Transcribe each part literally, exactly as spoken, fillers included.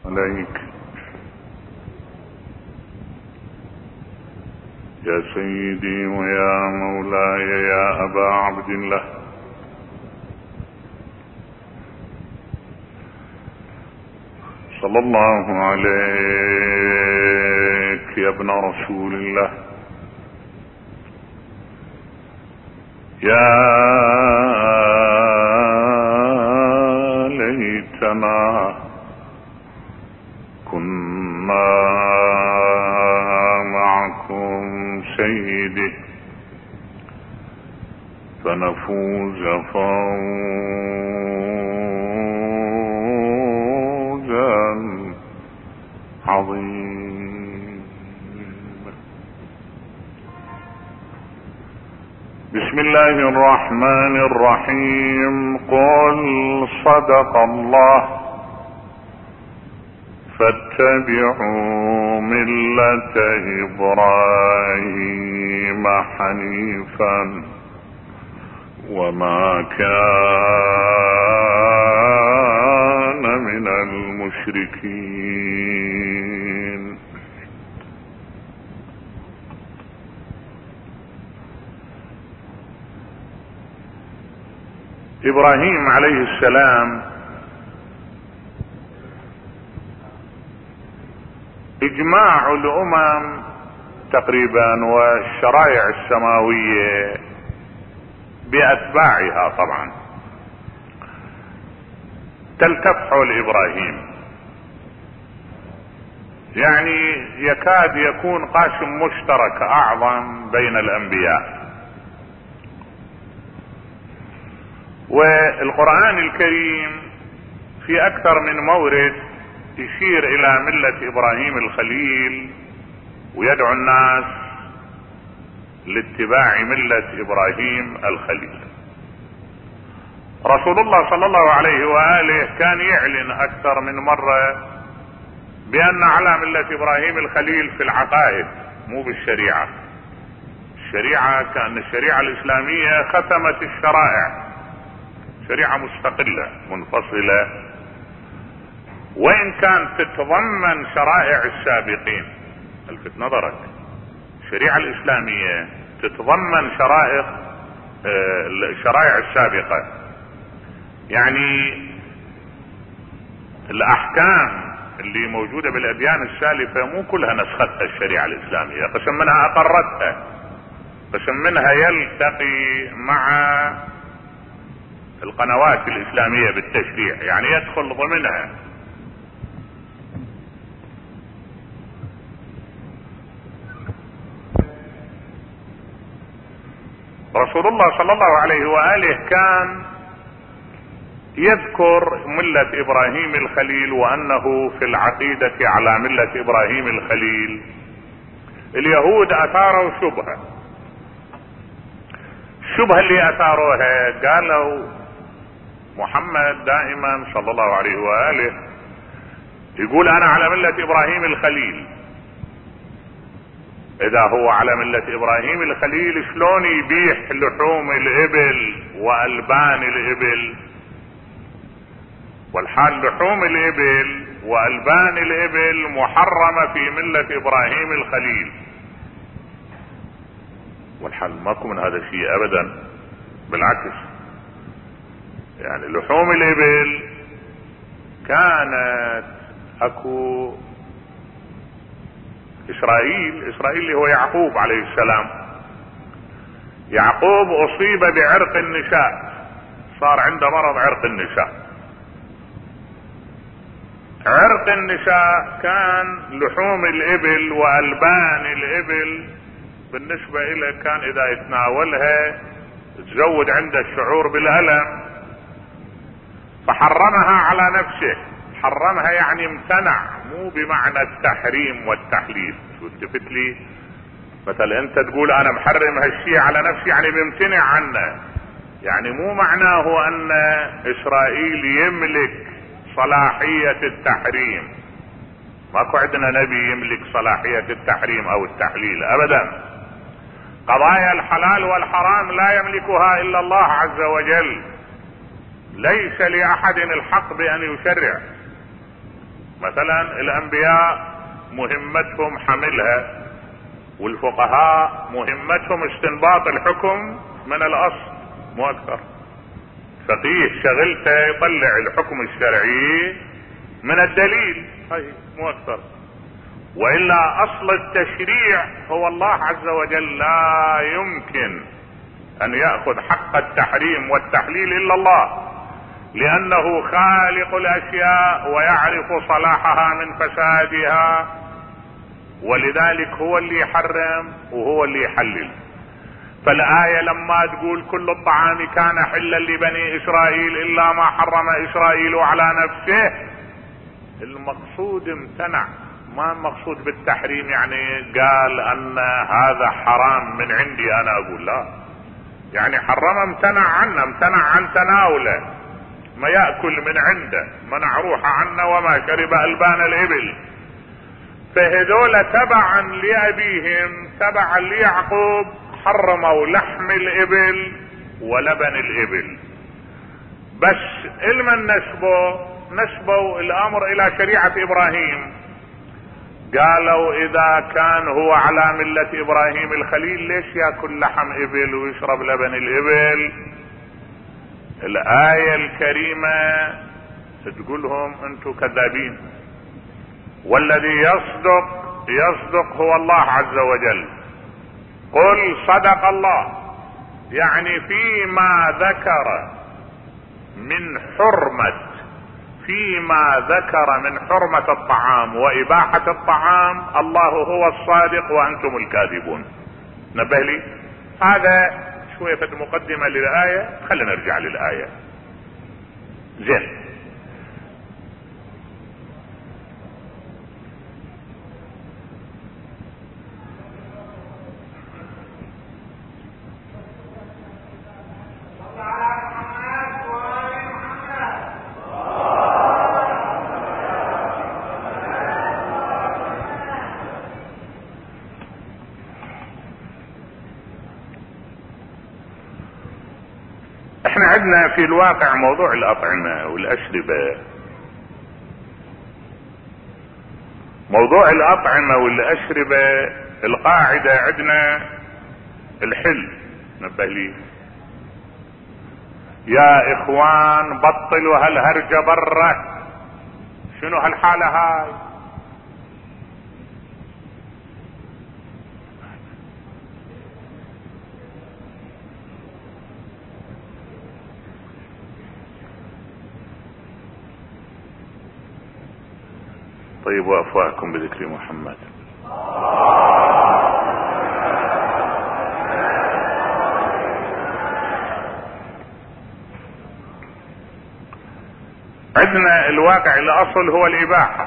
عليك يا سيدي ويا مولاي يا أبا عبد الله، صلى الله عليك يا ابن رسول الله، يا ليتنا كنا معكم سيدي فنفوز فوزا عظيما. بسم الله الرحمن الرحيم. قل صدق الله فاتبعوا ملة إبراهيم حنيفا وما كان من المشركين. إبراهيم عليه السلام اجماع الامم تقريبا والشرائع السماوية باتباعها طبعا تلتف حول ابراهيم، يعني يكاد يكون قاسم مشترك اعظم بين الانبياء. والقرآن الكريم في اكثر من مورد يشير الى ملة ابراهيم الخليل ويدعو الناس لاتباع ملة ابراهيم الخليل. رسول الله صلى الله عليه وآله كان يعلن اكثر من مرة بان على ملة ابراهيم الخليل في العقائد مو بالشريعة. الشريعة كأن الشريعة الاسلامية ختمت الشرائع، شريعة مستقلة منفصلة، وإن كانت تتضمن شرائع السابقين. الفت نظرك، الشريعة الإسلامية تتضمن شرائع الشرائع السابقة، يعني الأحكام اللي موجودة بالأديان السالفة مو كلها نسختها الشريعة الإسلامية، قسم منها أقرتها، قسم منها يلتقي مع القنوات الإسلامية بالتشريع، يعني يدخل ضمنها. رسول الله صلى الله عليه وآله كان يذكر ملة ابراهيم الخليل وانه في العقيدة على ملة ابراهيم الخليل. اليهود اثاروا شبهة، الشبهة اللي اثاروها قالوا محمد دائما صلى الله عليه وآله يقول انا على ملة ابراهيم الخليل. اذا هو على ملة ابراهيم الخليل شلون يبيح لحوم الابل والبان الابل، والحال لحوم الابل والبان الابل محرمة في ملة ابراهيم الخليل، والحال ماكو من هذا الشيء ابدا، بالعكس. يعني لحوم الابل كانت اكو اسرائيل، اسرائيل اللي هو يعقوب عليه السلام، يعقوب اصيب بعرق النساء، صار عنده مرض عرق النساء. عرق النساء كان لحوم الابل والبان الابل بالنسبة اليه كان اذا يتناولها تزود عنده الشعور بالالم، فحرمها على نفسه. حرمها يعني امتنع، مو بمعنى التحريم والتحليل. شو التفت لي؟ مثلا انت تقول انا محرم هالشيء على نفسي يعني بمتنع عنه، يعني مو معناه ان اسرائيل يملك صلاحية التحريم. ماكو عندنا نبي يملك صلاحية التحريم او التحليل ابدا. قضايا الحلال والحرام لا يملكها الا الله عز وجل، ليس لاحد الحق بان يشرع. مثلا الانبياء مهمتهم حملها، والفقهاء مهمتهم استنباط الحكم من الاصل مو اكثر. فقيه شغلته يطلع الحكم الشرعي من الدليل، هاي مو اكثر. والا اصل التشريع هو الله عز وجل، لا يمكن ان يأخذ حق التحريم والتحليل الا الله، لانه خالق الاشياء ويعرف صلاحها من فسادها، ولذلك هو اللي يحرم وهو اللي يحلل. فالآية لما تقول كل الطعام كان حلا لبني اسرائيل الا ما حرم اسرائيل على نفسه، المقصود امتنع، ما المقصود بالتحريم يعني قال ان هذا حرام من عندي انا اقول لا، يعني حرم امتنع عنه، امتنع عن تناوله، ما يأكل من عنده، منع روحه عنه وما شرب البان الابل. فهذول تبعا لابيهم تبعا ليعقوب حرموا لحم الابل ولبن الابل. بس المن نسبوا نسبوا الامر الى شريعة ابراهيم، قالوا اذا كان هو على ملة ابراهيم الخليل ليش ياكل لحم ابل ويشرب لبن الابل؟ الآية الكريمة تقولهم انتم كذابين، والذي يصدق يصدق هو الله عز وجل. قل صدق الله، يعني فيما ذكر من حرمة فيما ذكر من حرمة الطعام وإباحة الطعام الله هو الصادق وأنتم الكاذبون. نبه لي هذا شوية مقدمة للآية، خلينا نرجع للآية. زين، احنا عندنا في الواقع موضوع الأطعمة والأشربة. موضوع الأطعمة والأشربة القاعدة عندنا الحل. نبه لي يا اخوان بطلوا هالهرجة برة، شنو هالحالة هاي؟ طيب وافواهكم بذكر محمد. عندنا الواقع الاصل هو الاباحة،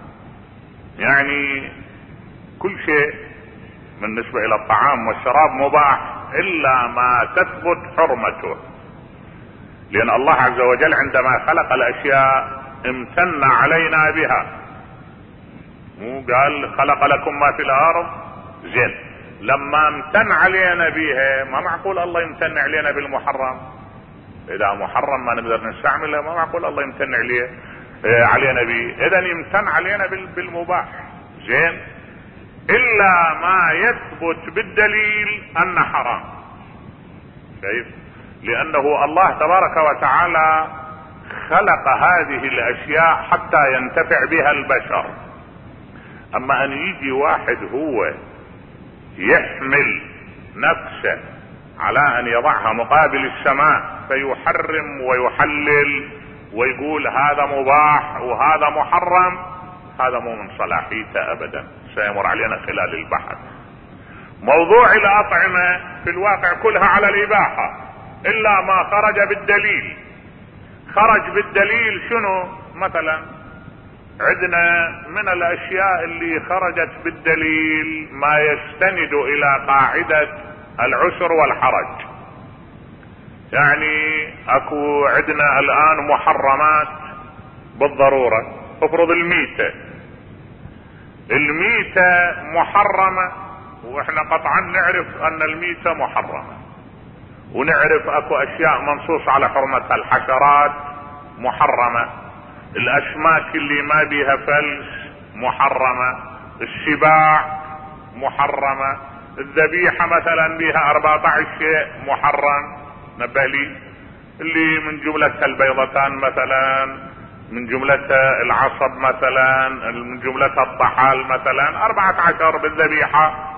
يعني كل شيء بالنسبة الى الطعام والشراب مباح الا ما تثبت حرمته، لان الله عز وجل عندما خلق الاشياء امتن علينا بها، مو قال خلق لكم ما في الارض؟ زين، لما امتن علينا بها ما معقول الله يمتن علينا بالمحرم. اذا محرم ما نقدر نستعمله ما معقول الله يمتن عليه علينا به، اذا يمتن علينا بالمباح. زين، الا ما يثبت بالدليل ان حرام. شايف؟ لانه الله تبارك وتعالى خلق هذه الاشياء حتى ينتفع بها البشر. اما ان يجي واحد هو يحمل نفسه على ان يضعها مقابل السماء فيحرم ويحلل ويقول هذا مباح وهذا محرم، هذا مو من صلاحيته ابدا، سيمر علينا خلال البحث. موضوع الاطعمة في الواقع كلها على الاباحة الا ما خرج بالدليل. خرج بالدليل شنو؟ مثلا عندنا من الاشياء اللي خرجت بالدليل ما يستند الى قاعدة العسر والحرج. يعني اكو عندنا الان محرمات بالضرورة، افرض الميتة الميتة محرمة، واحنا قطعا نعرف ان الميتة محرمة، ونعرف اكو اشياء منصوص على حرمتها، الحشرات محرمة. الاسماك اللي ما بيها فلس محرمة، السباع محرمة، الذبيحة مثلا بيها أربعة عشر شيء محرم، نبالي اللي من جملتها البيضتان مثلا، من جملتها العصب مثلا، من جملتها الطحال مثلا، أربعة عشر بالذبيحة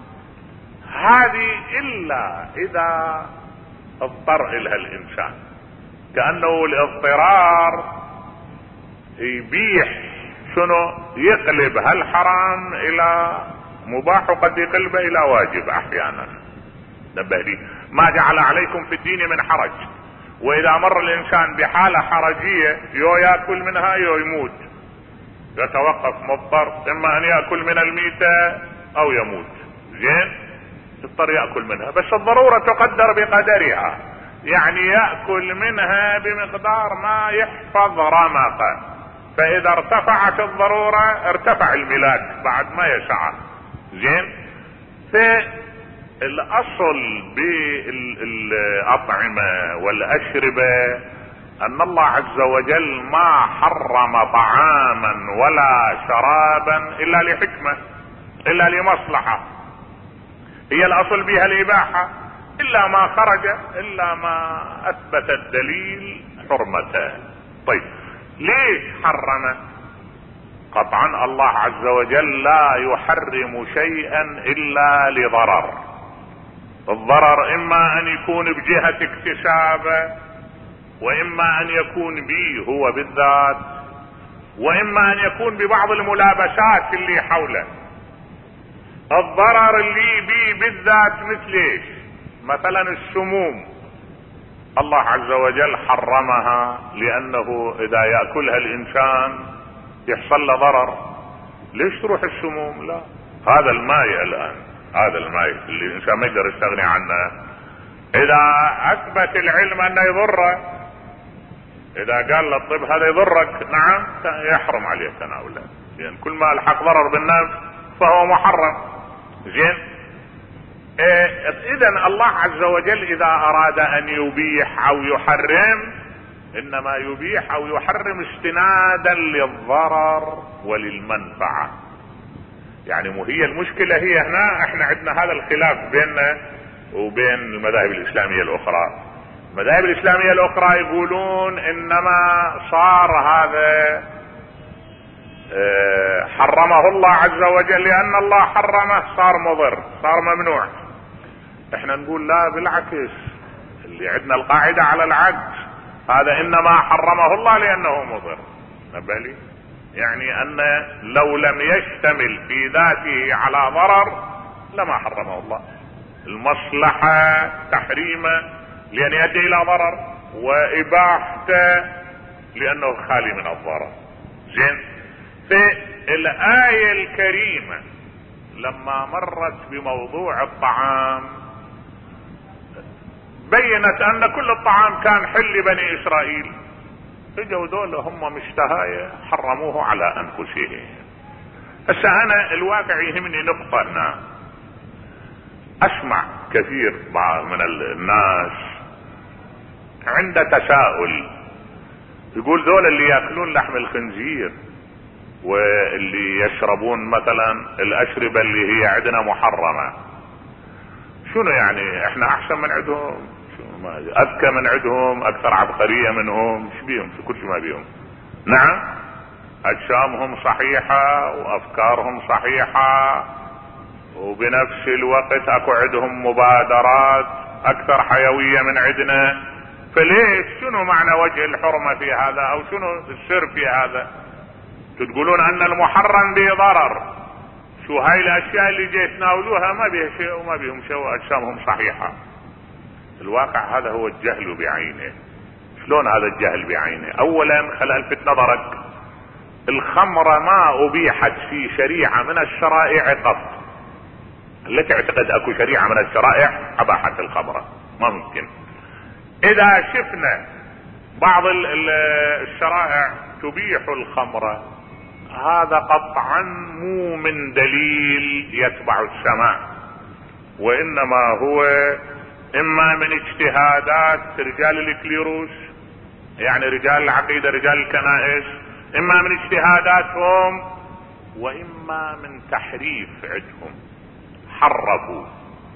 هذه، إلا إذا اضطر إلها الإنسان، كأنه الاضطرار يبيح شنو، يقلب هالحرام إلى مباح وقد يقلبه إلى واجب أحيانا. نبه لي ما جعل عليكم في الدين من حرج، وإذا مر الإنسان بحالة حرجية يو يأكل منها يو يموت، يتوقف مضطر إما أن يأكل من الميتة أو يموت، زين يضطر يأكل منها، بس الضرورة تقدر بقدرها، يعني يأكل منها بمقدار ما يحفظ رمقه، فإذا ارتفعت الضرورة ارتفع الملاك بعد ما يسعى. زين في الأصل بالأطعمة والأشربة أن الله عز وجل ما حرم طعاما ولا شرابا إلا لحكمة، إلا لمصلحة، هي الأصل بها الإباحة، إلا ما خرج، إلا ما أثبت الدليل حرمته. طيب ليش حرم؟ قطعا الله عز وجل لا يحرم شيئا إلا لضرر، الضرر إما أن يكون بجهة اكتسابه، وإما أن يكون به هو بالذات، وإما أن يكون ببعض الملابسات اللي حوله. الضرر اللي به بالذات مثل ايش؟ مثلا السموم، الله عز وجل حرمها لأنه إذا يأكلها الإنسان يحصل له ضرر. ليش تروح السموم؟ لا، هذا الماء الآن، هذا الماء اللي الإنسان ما يقدر يستغني عنه، إذا أثبت العلم أنه يضره، إذا قال للطب هذا يضرك، نعم يحرم عليه تناوله، يعني كل ما الحق ضرر بالنفس فهو محرم. زين إيه إذا الله عز وجل إذا أراد أن يبيح أو يحرم إنما يبيح أو يحرم استنادا للضرر وللمنفعة. يعني مو هي المشكلة هي هنا، احنا عندنا هذا الخلاف بيننا وبين المذاهب الإسلامية الأخرى. المذاهب الإسلامية الأخرى يقولون إنما صار هذا اه حرمه الله عز وجل لأن الله حرمه صار مضر، صار ممنوع. احنا نقول لا، بالعكس، اللي عندنا القاعدة على العكس، هذا إنما حرمه الله لأنه مضر. نبالي يعني أن لو لم يشتمل في ذاته على ضرر لما حرمه الله. المصلحة تحريمه لأن يؤدي إلى ضرر، وإباحته لأنه خالي من الضرر. زين في الآية الكريمة لما مرت بموضوع الطعام بينت أن كل الطعام كان حل بني إسرائيل، اجوا دول هم مشتهاية حرموه على أنفسهم. هسه أنا الواقع يهمني نقطة هنا. أسمع كثير من الناس عنده تساؤل، يقول دول اللي يأكلون لحم الخنزير واللي يشربون مثلا الأشربة اللي هي عندنا محرمة، شنو يعني احنا احسن من عندهم؟ اذكى من عندهم؟ اكثر عبقرية منهم؟ ايش بيهم؟ في كل ما بيهم. نعم اجسامهم صحيحة وافكارهم صحيحة، وبنفس الوقت اكو عندهم مبادرات اكثر حيوية من عندنا، فليش؟ شنو معنى وجه الحرمة في هذا؟ او شنو السر في هذا؟ تقولون ان المحرم به ضرر، شو هاي الاشياء اللي جاي تناولوها ما بيها شيء وما بيهم شيء واجسامهم صحيحة. الواقع هذا هو الجهل بعينه. شلون هذا الجهل بعينه؟ اولا خل الفت نظرك، الخمر ما ابيحت في شريعة من الشرائع قط. لا تعتقد اكو شريعة من الشرائع اباحت الخمر، ما ممكن. اذا شفنا بعض الشرائع تبيح الخمر، هذا قطعا مو من دليل يتبع السماع، وانما هو اما من اجتهادات رجال الكليروس، يعني رجال العقيدة رجال الكنائس، اما من اجتهاداتهم واما من تحريف عندهم، حرفوا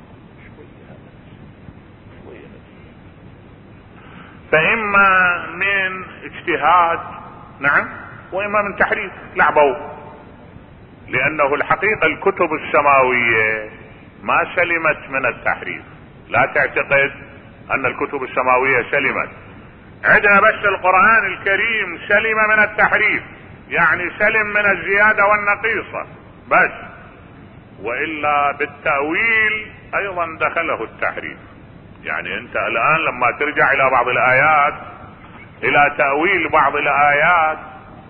فاما من اجتهاد نعم واما من تحريف، لعبوا. لانه الحقيقة الكتب السماوية ما سلمت من التحريف، لا تعتقد ان الكتب السماوية سلمت. عندنا بس القرآن الكريم سلم من التحريف، يعني سلم من الزيادة والنقيصة بس، والا بالتأويل ايضا دخله التحريف. يعني انت الان لما ترجع الى بعض الايات، الى تأويل بعض الايات،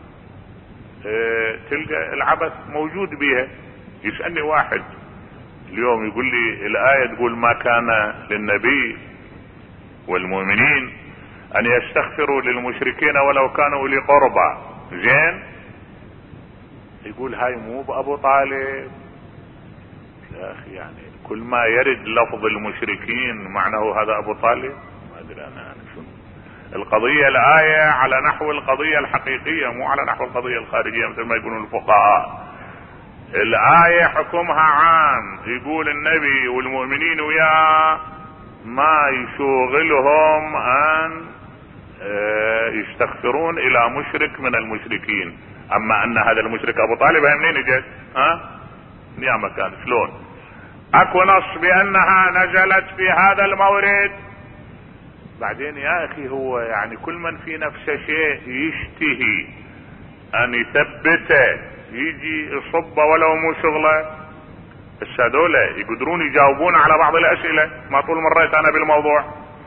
اه تلقى العبث موجود بها. يسألني واحد اليوم يقول لي الآية تقول ما كان للنبي والمؤمنين ان يستغفروا للمشركين ولو كانوا اولي قربى، زين؟ يقول هاي مو بأبو طالب. يا اخي يعني كل ما يرد لفظ المشركين معناه هذا ابو طالب؟ ما ادري انا شنو القضية. الآية على نحو القضية الحقيقية، مو على نحو القضية الخارجية مثل ما يقولون الفقهاء. الآية حكمها عام، يقول النبي والمؤمنين وياه ما يشغلهم ان يستغفرون الى مشرك من المشركين. اما ان هذا المشرك ابو طالب هاي منين اجت؟ ها؟ يا مكان شلون؟ اكو نص بانها نزلت في هذا المورد. بعدين يا اخي هو يعني كل من في نفسه شيء يشتهي ان يثبته يجي يصب ولو مو شغله. بس هذول يقدرون يجاوبون على بعض الاسئلة، ما طول مريت انا بالموضوع.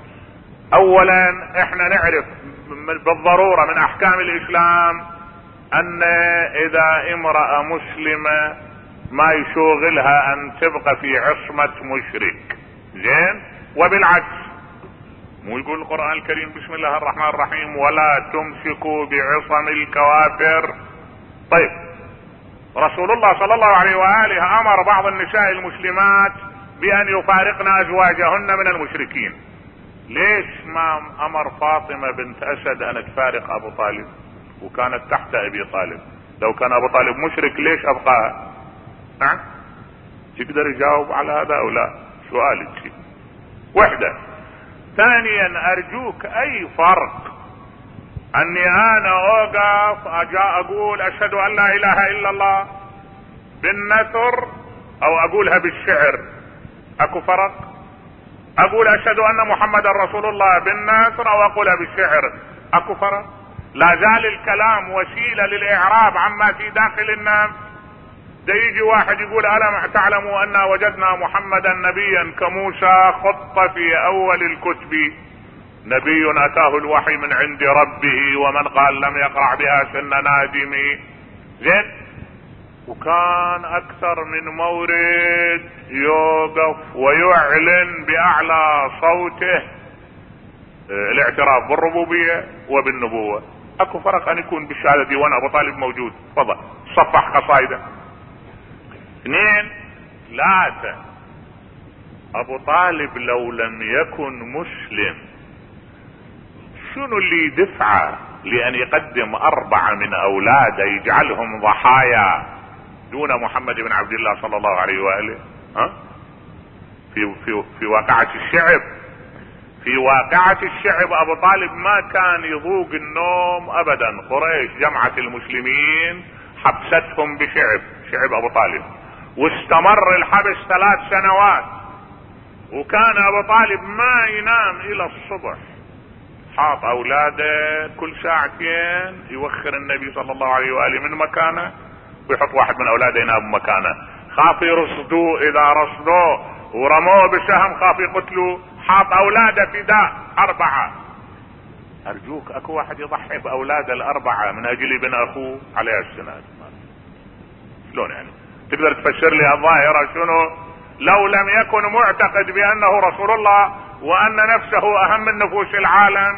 اولا احنا نعرف بالضرورة من احكام الاسلام ان اذا امرأة مسلمة ما يشوغلها ان تبقى في عصمة مشرك، زين؟ وبالعكس، مو يقول القرآن الكريم بسم الله الرحمن الرحيم ولا تمسكوا بعصم الكوافر؟ طيب رسول الله صلى الله عليه وآله امر بعض النساء المسلمات بان يفارقن ازواجهن من المشركين. ليش ما امر فاطمة بنت اسد ان تفارق ابو طالب وكانت تحت ابي طالب؟ لو كان ابو طالب مشرك ليش ابقاها؟ نعم؟ تقدر يجاوب على هذا او لا؟ سؤالك وحدة. ثانيا ارجوك اي فرق اني انا اوقف اجا اقول اشهد ان لا اله الا الله بالنثر او اقولها بالشعر؟ اكو فرق؟ اقول اشهد ان محمد رسول الله بالنثر او اقولها بالشعر؟ اكو فرق؟ لا زال الكلام وسيلة للاعراب عما في داخل النفس. ده يجي واحد يقول ألم تعلموا أن وجدنا محمدا نبيا كموسى خط في أول الكتب، نبي أتاه الوحي من عند ربه ومن قال لم يقرأ بها سن نادم، زين؟ وكان أكثر من مورد يوقف ويعلن بأعلى صوته الاعتراف بالربوبية وبالنبوة. أكو فرق أن يكون بالشهادة ديوان أبو طالب موجود، تفضل صفح قصائده. اثنين، ثلاثة، ابو طالب لو لم يكن مسلم شنو اللي دفعه لان يقدم اربعة من اولاده يجعلهم ضحايا دون محمد بن عبد الله صلى الله عليه وآله؟ ها؟ في, في, في واقعة الشعب، في واقعة الشعب ابو طالب ما كان يذوق النوم ابدا. قريش جمعت المسلمين حبستهم بشعب، شعب ابو طالب، واستمر الحبس ثلاث سنوات، وكان ابو طالب ما ينام الى الصبح، حاط اولاده كل ساعتين يوخر النبي صلى الله عليه وآله من مكانه ويحط واحد من اولاده ينام مكانه، خاف يرصدوه، اذا رصدوه ورموه بسهم خاف يقتلوا، حاط اولاده فداء اربعة. ارجوك اكو واحد يضحي باولاده الاربعة من اجل ابن اخوه عليه السنة؟ شلون يعني؟ تقدر تفسر لي الظاهرة شنو؟ لو لم يكن معتقد بانه رسول الله وان نفسه اهم من نفوس العالم.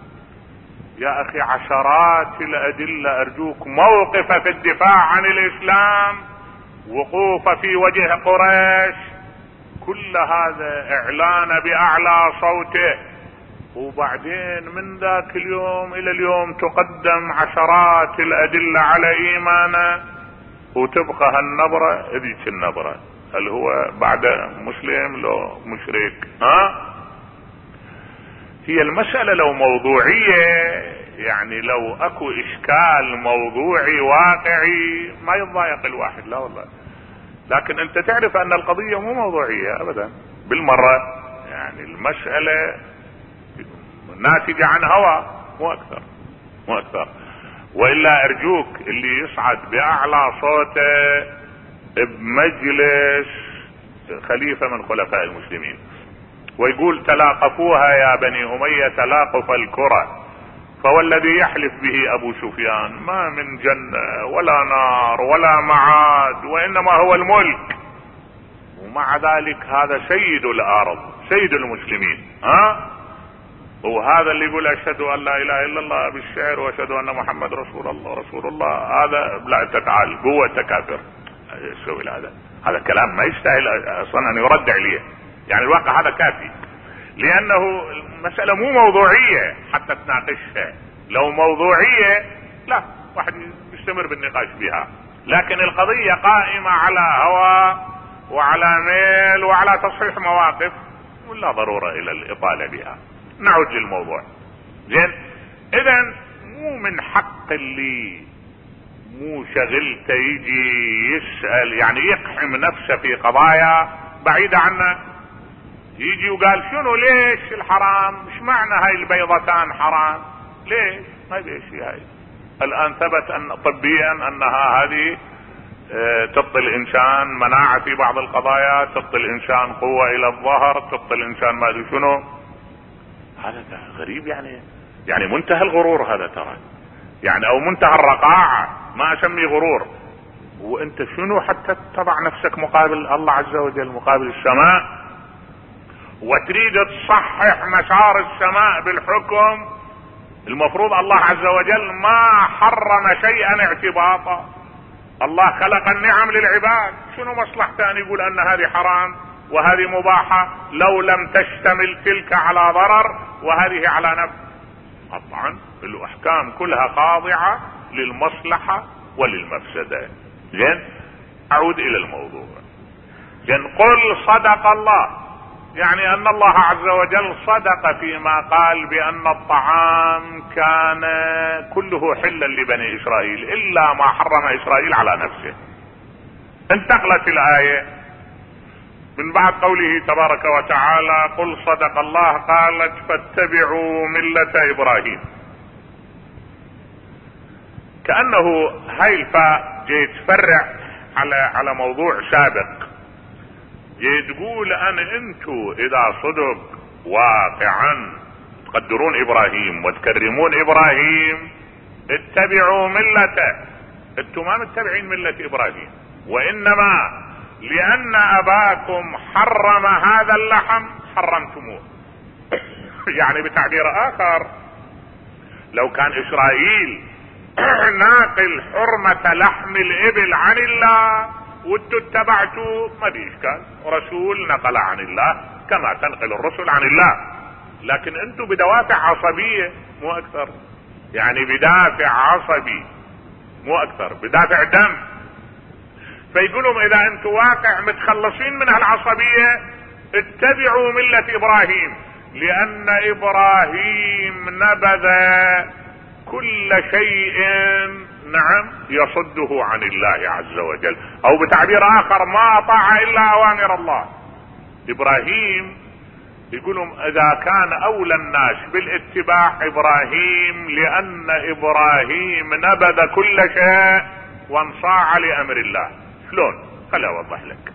يا اخي عشرات الادلة، ارجوك موقف في الدفاع عن الاسلام، وقوف في وجه قريش، كل هذا اعلان باعلى صوته وبعدين من ذاك اليوم الى اليوم تقدم عشرات الادلة على ايمانه، وتبقى هالنبرة ذيك النبرة، هل هو بعد مسلم لو مشرك؟ ها هي المسألة لو موضوعية، يعني لو اكو اشكال موضوعي واقعي ما يتضايق الواحد، لا والله. لكن انت تعرف ان القضية مو موضوعية ابدا بالمرة، يعني المسألة ناتجة عن هوى مو اكثر مو اكثر. والا ارجوك اللي يصعد باعلى صوته بمجلس خليفة من خلفاء المسلمين ويقول تلاقفوها يا بني امية تلاقف الكرة، فوالذي يحلف به ابو سفيان ما من جنة ولا نار ولا معاد وانما هو الملك، ومع ذلك هذا سيد الارض سيد المسلمين. ها وهذا اللي يقول اشهد ان لا اله الا الله بالشعر واشهد ان محمد رسول الله رسول الله، هذا لا تتعال قوة كافر يسوي هذا هذا كلام ما يستاهل اصلا ان يرد عليه. يعني الواقع هذا كافي، لانه المسألة مو موضوعية حتى تناقشها. لو موضوعية لا واحد يستمر بالنقاش بها، لكن القضية قائمة على هوى وعلى ميل وعلى تصحيح مواقف ولا ضرورة الى الاطالة بها. نعود للموضوع. زين، اذا مو من حق اللي مو شغلته يجي يسأل، يعني يقحم نفسه في قضايا بعيدة عنه، يجي وقال شنو ليش الحرام، مش معنى هاي البيضتان حرام، ليش ما يبي شيء. هاي الان ثبت ان طبيا انها هذه تعطي الانسان مناعة في بعض القضايا، تعطي الانسان قوة الى الظهر، تعطي الانسان ما ادري شنو. هذا غريب، يعني يعني منتهى الغرور هذا ترى، يعني او منتهى الرقاعة، ما اسمي غرور. وانت شنو حتى تضع نفسك مقابل الله عز وجل، مقابل السماء، وتريد تصحح مسار السماء بالحكم. المفروض الله عز وجل ما حرم شيئا اعتباطا، الله خلق النعم للعباد، شنو مصلحته ان يقول ان هذه حرام وهذه مباحة لو لم تشتمل تلك على ضرر وهذه على نفع؟ طبعا الاحكام كلها خاضعة للمصلحة وللمفسدة. زين، اعود الى الموضوع. زين، قل صدق الله، يعني ان الله عز وجل صدق فيما قال بان الطعام كان كله حلا لبني اسرائيل الا ما حرم اسرائيل على نفسه. انتقلت الايه من بعد قوله تبارك وتعالى قل صدق الله قالت فاتبعوا ملة ابراهيم، كأنه هاي الفاء جاي تفرع على على موضوع سابق، جاي تقول ان انتو اذا صدق واقعا تقدرون ابراهيم وتكرمون ابراهيم اتبعوا ملته. انتو ما متبعين ملة ابراهيم، وانما لان اباكم حرم هذا اللحم حرمتموه. يعني بتعبير اخر، لو كان اسرائيل ناقل حرمة لحم الابل عن الله وانتوا اتبعتوا ما في اشكال، رسول نقل عن الله كما تنقل الرسل عن الله، لكن انتوا بدوافع عصبية مو اكثر، يعني بدافع عصبي مو اكثر، بدافع دم. فيقولون اذا انتوا واقع متخلصين من هالعصبية اتبعوا ملة ابراهيم، لان ابراهيم نبذ كل شيء نعم يصده عن الله عز وجل، او بتعبير اخر ما اطاع الا اوامر الله. ابراهيم يقولون اذا كان اولى الناس بالاتباع ابراهيم، لان ابراهيم نبذ كل شيء وانصاع لامر الله. شلون؟ خليني اوضح لك.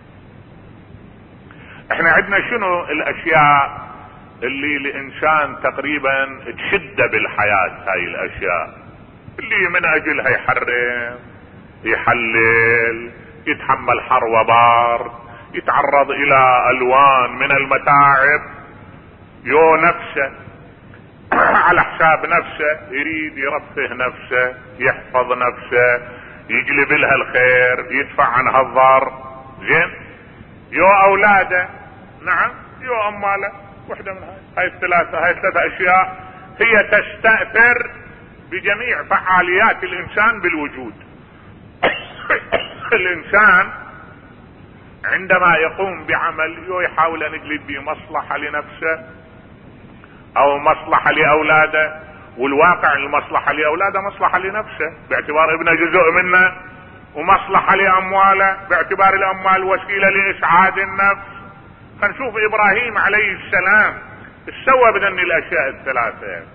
احنا عندنا شنو الاشياء اللي الانسان تقريبا تشد بالحياة، هاي الاشياء اللي من اجلها يحرم يحلل، يتحمل حر وبار، يتعرض الى الوان من المتاعب، يو نفسه على حساب نفسه، يريد يرفه نفسه، يحفظ نفسه، يجلب لها الخير، يدفع عنها الضر. زين، يو اولاده، نعم، يو اماله، وحده من هاي هاي الثلاثة هاي الثلاثة اشياء هي تستأثر بجميع فعاليات الانسان بالوجود. الانسان عندما يقوم بعمل يحاول ان يجلب به مصلحة لنفسه او مصلحة لاولاده، والواقع المصلحة لاولاده مصلحة لنفسه باعتبار ابنه جزء منه، ومصلحة لامواله باعتبار الاموال وسيلة لاسعاد النفس. فنشوف ابراهيم عليه السلام ايش سوى بذن الاشياء الثلاثة.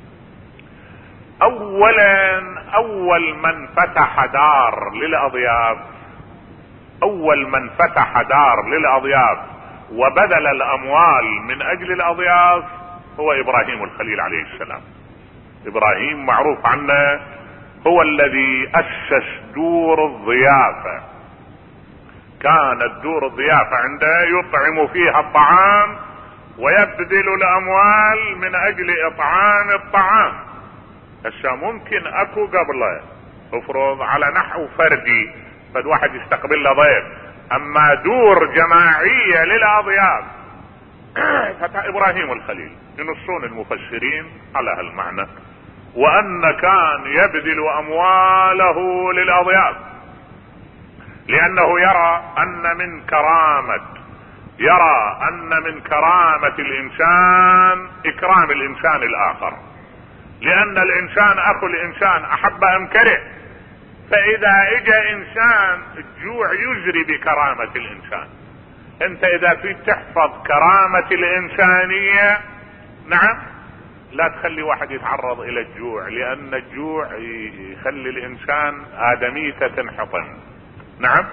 اولا اول من فتح دار للاضياف، اول من فتح دار للاضياف وبذل الاموال من اجل الاضياف هو ابراهيم الخليل عليه السلام. ابراهيم معروف عنه هو الذي اسس دور الضيافة. كانت دور الضيافة عنده يطعم فيها الطعام ويبذل الاموال من اجل اطعام الطعام. هسه ممكن اكو قبله افرض على نحو فردي فد واحد يستقبل له ضيف، اما دور جماعية للاضياف فتح ابراهيم الخليل. ينصون المفسرين على هالمعنى، وان كان يبذل امواله للاضياف لانه يرى ان من كرامة يرى ان من كرامة الانسان اكرام الانسان الاخر، لان الانسان اخو الانسان احب ام كره. فاذا اجى انسان الجوع يجري بكرامة الانسان. انت اذا فيك تحفظ كرامة الانسانية، نعم، لا تخلي واحد يتعرض الى الجوع، لان الجوع يخلي الانسان ادميته تنحطم. نعم،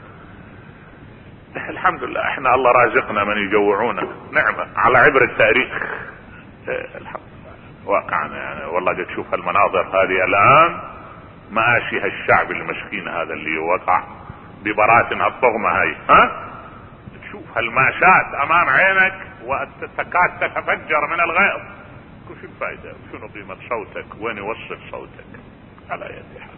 الحمد لله احنا الله رازقنا من يجوعونا، نعمة على عبر التاريخ. الحمد لله واقعنا يعني، والله قد تشوف المناظر هذه الان، مآسي هالشعب المسكين هذا اللي وقع ببراتن هالطغمة هاي، ها تشوف هالمأساة امام عينك وتكاد تتفجر من الغيظ. شو الفائدة؟ شنو قيمة صوتك؟ وين يوصل صوتك؟ على اي حال،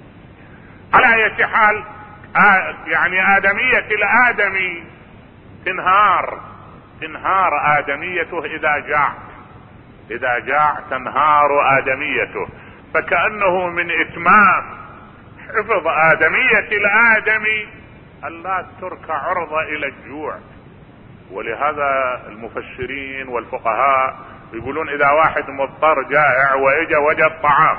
على اي حال آه يعني آدمية الآدمي تنهار تنهار آدميته إذا جاع إذا جاع تنهار آدميته. فكأنه من إتمام حفظ آدمية الآدمي ألا تترك عرضة إلى الجوع. ولهذا المفسرين والفقهاء يقولون إذا واحد مضطر جائع وإجا وجد طعام،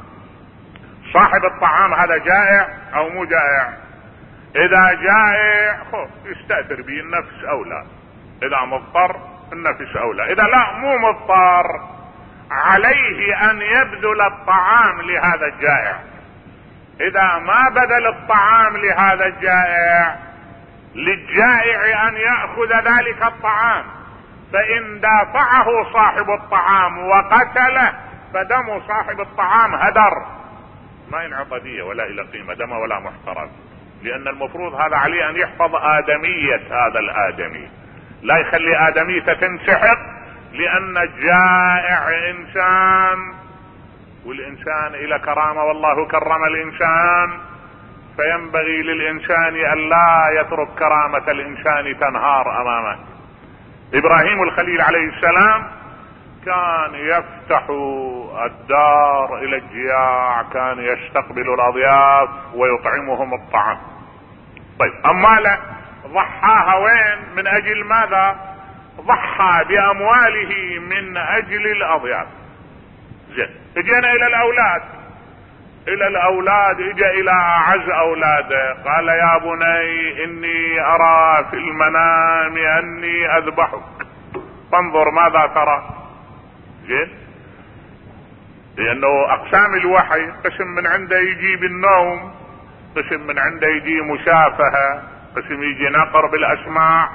صاحب الطعام هذا جائع أو مو جائع؟ إذا جائع خو يستأثر به النفس أولى، إذا مضطر النفس أولى، إذا لا مو مضطر عليه أن يبذل الطعام لهذا الجائع. إذا ما بذل الطعام لهذا الجائع للجائع أن يأخذ ذلك الطعام، فإن دافعه صاحب الطعام وقتله فدم صاحب الطعام هدر، ما ينعطى دية ولا إلى قيمة دم ولا محترم، لأن المفروض هذا عليه أن يحفظ آدمية هذا الآدمي، لا يخلي آدميته تنسحق، لأن الجائع إنسان والإنسان إلى كرامة، والله كرم الإنسان، فينبغي للإنسان أن لا يترك كرامة الإنسان تنهار أمامه. إبراهيم الخليل عليه السلام كان يفتح الدار إلى الجياع، كان يستقبل الأضياف ويطعمهم الطعام. طيب أمواله ضحاها وين؟ من أجل ماذا؟ ضحى بأمواله من أجل الأضياف. زين، اجينا إلى الأولاد إلى الأولاد اجى إلى أعز أولاده، قال يا بني إني أرى في المنام أني أذبحك فانظر ماذا ترى. زين، لأنه أقسام الوحي قسم من عنده يجي بالنوم، قسم من عنده يجي مشافهة، قسم يجي نقر بالأسماع.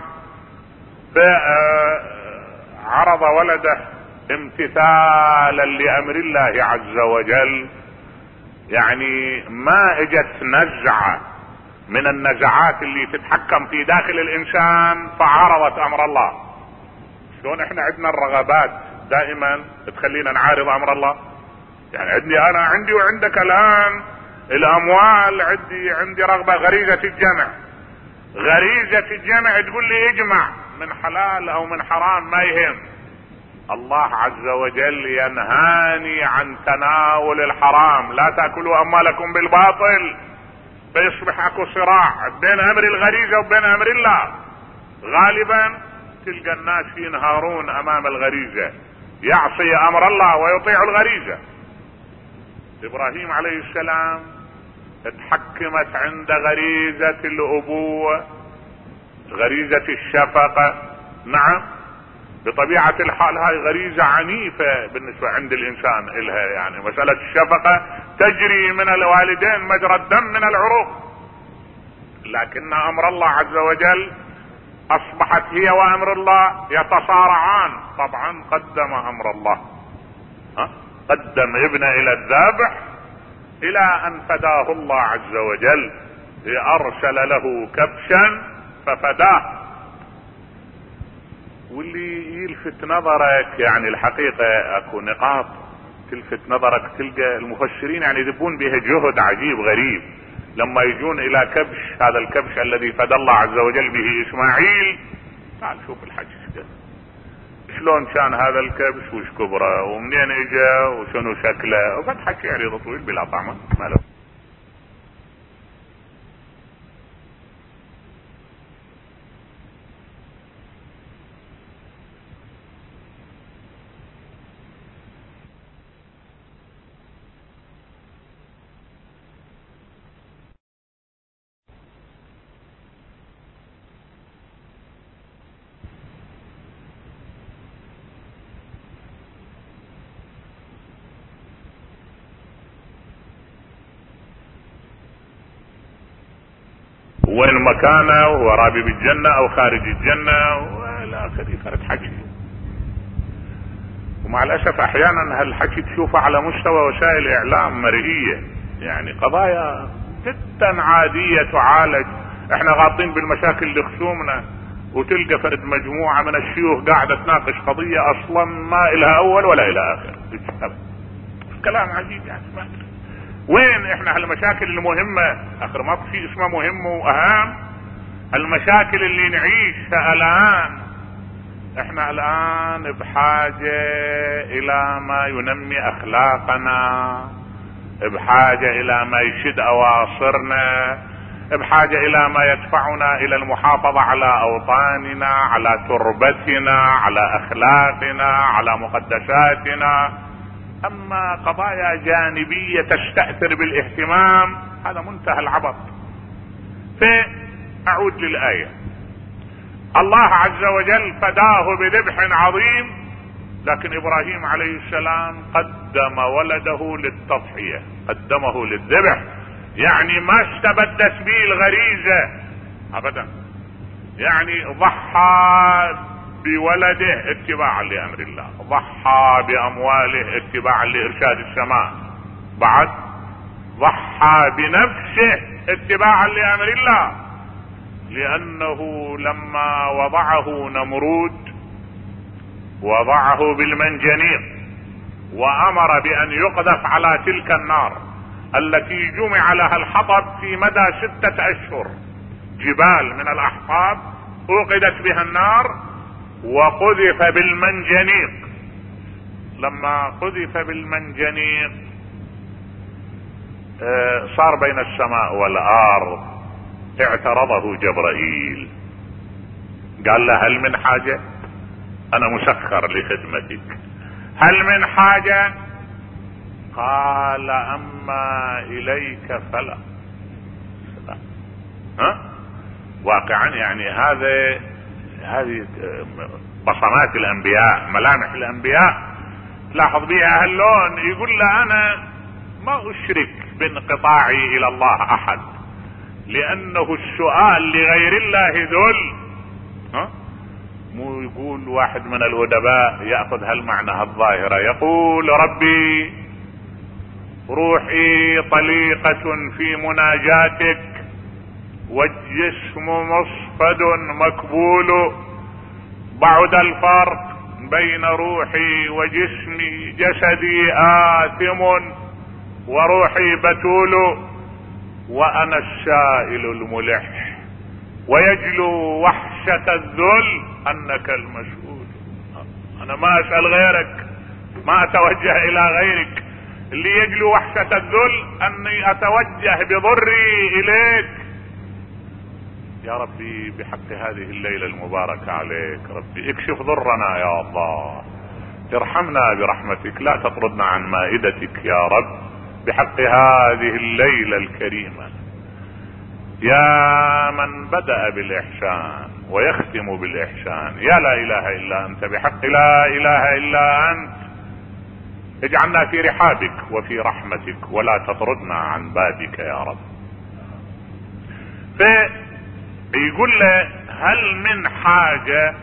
فعرض ولده امتثالا لأمر الله عز وجل، يعني ما اجت نزعة من النزعات اللي تتحكم في داخل الإنسان فعارضت أمر الله. شلون احنا عندنا الرغبات دائما تخلينا نعارض أمر الله؟ يعني عندي انا عندي وعندك الان الاموال، عندي عندي رغبة غريزة الجمع، غريزة الجمع تقول لي اجمع من حلال او من حرام ما يهم، الله عز وجل ينهاني عن تناول الحرام، لا تأكلوا اموالكم بالباطل، فيصبح اكو صراع بين امر الغريزة وبين امر الله. غالبا تلقى الناس ينهارون امام الغريزة، يعصي امر الله ويطيع الغريزة. ابراهيم عليه السلام اتحكمت عند غريزة الابوة، غريزة الشفقة. نعم، بطبيعة الحال هاي غريزة عنيفة بالنسبة عند الانسان الها، يعني مسألة الشفقة تجري من الوالدين مجرى الدم من العروق، لكن امر الله عز وجل اصبحت هي وامر الله يتصارعان. طبعا قدم امر الله، ها؟ قدم ابنه الى الذبح الى ان فداه الله عز وجل، ارسل له كبشا ففداه. واللي يلفت نظرك يعني الحقيقة اكو نقاط تلفت نظرك، تلقى المفسرين يعني يذبون بها جهد عجيب غريب لما يجون الى كبش، هذا الكبش الذي فدى الله عز وجل به اسماعيل. تعال شوف الحج شلون كان هذا الكبش، وش كبره، ومنين اجا، وشنو شكله، وقد حكي عريض طويل بلا طعمه ما له. وين مكانه، وهو رابي بالجنة او خارج الجنة والى اخره، كانت حكي. ومع الاسف احيانا هالحكي تشوفه على مستوى وسائل اعلام مرئية، يعني قضايا جدا عادية تعالج. احنا غاطين بالمشاكل اللي خصومنا، وتلقى فرد مجموعة من الشيوخ قاعدة تناقش قضية اصلا ما الها اول ولا الى اخر. كلام عجيب يعني. وين احنا هالمشاكل المهمة؟ اخر ما في اسمها مهم واهم. المشاكل اللي نعيشها الان، احنا الان بحاجة الى ما ينمي اخلاقنا، بحاجة الى ما يشد اواصرنا، بحاجة الى ما يدفعنا الى المحافظة على اوطاننا، على تربتنا، على اخلاقنا، على مقدساتنا. اما قضايا جانبية تستأثر بالاهتمام، هذا منتهى العبط. فاعود للآية، الله عز وجل فداه بذبح عظيم، لكن ابراهيم عليه السلام قدم ولده للتضحية، قدمه للذبح، يعني ما استبدت به الغريزة ابدا، يعني ضحى بولده اتباعا لامر الله، ضحى بامواله اتباعا لارشاد السماء، بعد ضحى بنفسه اتباعا لامر الله، لانه لما وضعه نمرود وضعه بالمنجنيق وامر بان يقذف على تلك النار التي جمع لها الحطب في مدى ستة اشهر، جبال من الاحطاب اوقدت بها النار وقذف بالمنجنيق. لما قذف بالمنجنيق صار بين السماء والارض، اعترضه جبرائيل قال له هل من حاجة؟ انا مسخر لخدمتك، هل من حاجة؟ قال اما اليك فلا. ها؟ واقعا يعني هذا هذه بصمات الانبياء، ملامح الانبياء تلاحظ بها هاللون. يقول له انا ما اشرك بانقطاعي الى الله احد، لانه السؤال لغير الله ذل. ها؟ مو يقول واحد من الادباء ياخذ هالمعنى الظاهرة، يقول ربي روحي طليقة في مناجاتك، والجسم مصفد مكبول، بعد الفرق بين روحي وجسمي، جسدي آثم وروحي بتول، وانا السائل الملح، ويجلو وحشة الذل انك المسؤول. انا ما اسأل غيرك، ما اتوجه الى غيرك. اللي يجلو وحشة الذل اني اتوجه بضري اليك. يا ربي بحق هذه الليلة المباركة عليك ربي اكشف ضرنا يا الله، ارحمنا برحمتك، لا تطردنا عن مائدتك يا رب بحق هذه الليلة الكريمة. يا من بدأ بالإحسان ويختم بالإحسان، يا لا إله إلا أنت بحق لا إله إلا أنت، اجعلنا في رحابك وفي رحمتك ولا تطردنا عن بابك يا رب. فيقول له هل من حاجة؟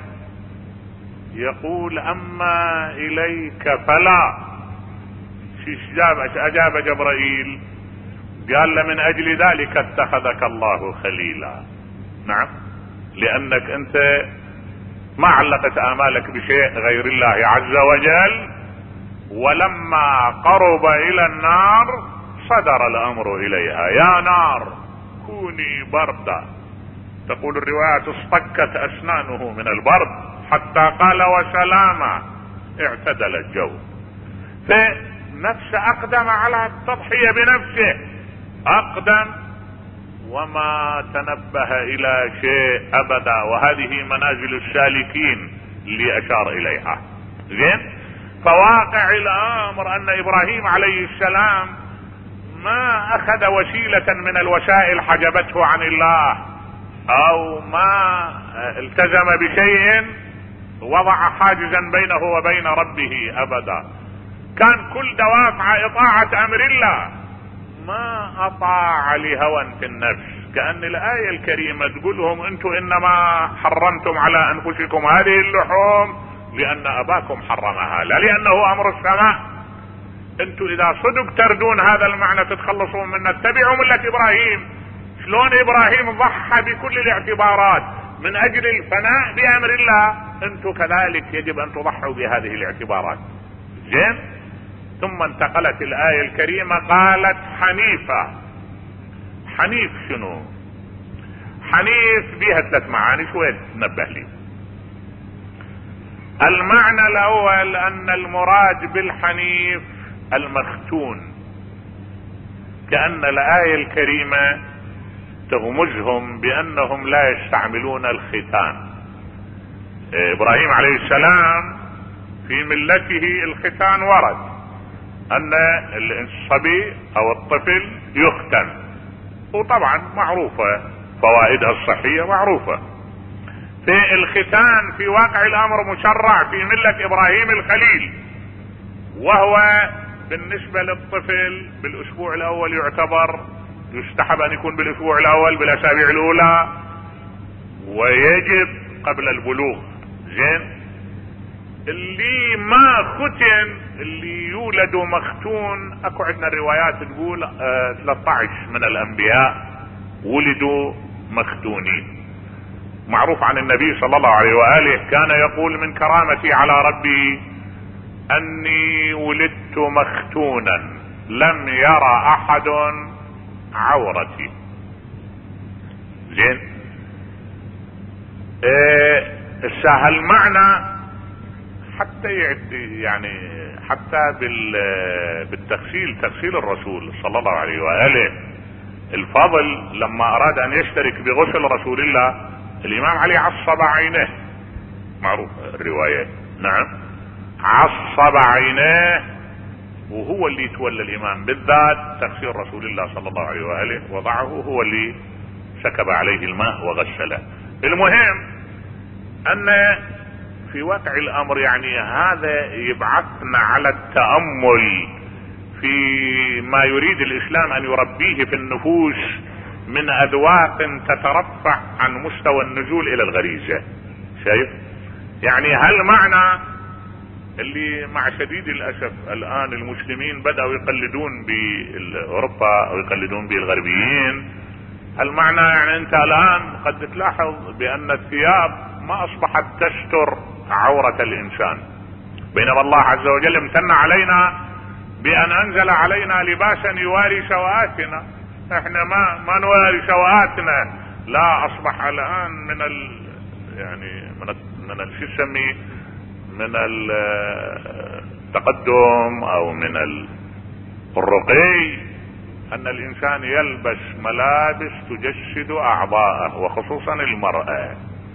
يقول اما اليك فلا. شيش اجاب جبرائيل؟ قال له من اجل ذلك اتخذك الله خليلا. نعم، لانك انت ما علقت امالك بشيء غير الله عز وجل، ولما قرب الى النار صدر الامر اليها، يا نار كوني بردا. تقول الروايات اصطكت اسنانه من البرد حتى قال وسلاما، اعتدل الجو. فنفس اقدم على التضحية بنفسه، اقدم وما تنبه الى شيء ابدا. وهذه منازل السالكين اللي اشار اليها. زين، فواقع الامر ان ابراهيم عليه السلام ما اخذ وسيلة من الوسائل حجبته عن الله، او ما التزم بشيء وضع حاجزا بينه وبين ربه ابدا. كان كل دوافع اطاعة امر الله، ما اطاع لهوى في النفس. كأن الآية الكريمة تقولهم انتم انما حرمتم على انفسكم هذه اللحوم لان اباكم حرمها، لا لانه امر السماء. انتم اذا صدق تردون هذا المعنى تتخلصون منه. اتبعوا ملة ابراهيم. شلون ابراهيم ضحى بكل الاعتبارات من اجل الفناء بامر الله، انتم كذلك يجب ان تضحوا بهذه الاعتبارات. زين، ثم انتقلت الآية الكريمة قالت حنيفة. حنيف شنو؟ حنيف بها ثلاث معاني، شوية تنبه لي. المعنى الاول ان المراد بالحنيف المختون، كأن الآية الكريمة تغمزهم بانهم لا يستعملون الختان. ابراهيم عليه السلام في ملته الختان ورد ان الصبي او الطفل يختن، وطبعا معروفة فوائدها الصحية معروفة. في الختان في واقع الامر مشرع في ملة ابراهيم الخليل، وهو بالنسبة للطفل بالاسبوع الاول يعتبر يستحب ان يكون بالاسبوع الاول بالاسابيع الاولى، ويجب قبل البلوغ. زين، اللي ما ختن اللي يولد مختون، اكو عندنا الروايات تقول اه ثلاثة عشر من الانبياء ولدوا مختونين. معروف عن النبي صلى الله عليه وآله كان يقول من كرامتي على ربي اني ولدت مختونا لم يرى احد عورتي. زين، ايه السهل معنى حتى يعني حتى بالتغسيل، تغسيل الرسول صلى الله عليه وآله. الفضل لما اراد ان يشترك بغسل رسول الله، الامام علي عصب عينيه، معروف الرواية. نعم، عصب عينيه، وهو اللي يتولى الامام بالذات تغسيل رسول الله صلى الله عليه وآله، وضعه هو اللي سكب عليه الماء وغسله. المهم ان في واقع الامر يعني هذا يبعثنا على التأمل في ما يريد الاسلام ان يربيه في النفوس من اذواق تترفع عن مستوى النزول الى الغريزة. شايف يعني هل معنى اللي مع شديد الاسف الان المسلمين بدأوا يقلدون باوروبا او يقلدون بالغربيين، هل معنى يعني انت الان قد تلاحظ بان الثياب ما اصبحت تستر عورة الانسان، بينما الله عز وجل امتن علينا بان انزل علينا لباسا يواري سوآتنا. احنا ما ما نواري سوآتنا، لا اصبح الان من ال يعني من ال من شو نسميه من التقدم او من الرقي ان الانسان يلبس ملابس تجسد اعضاءه وخصوصا المرأة.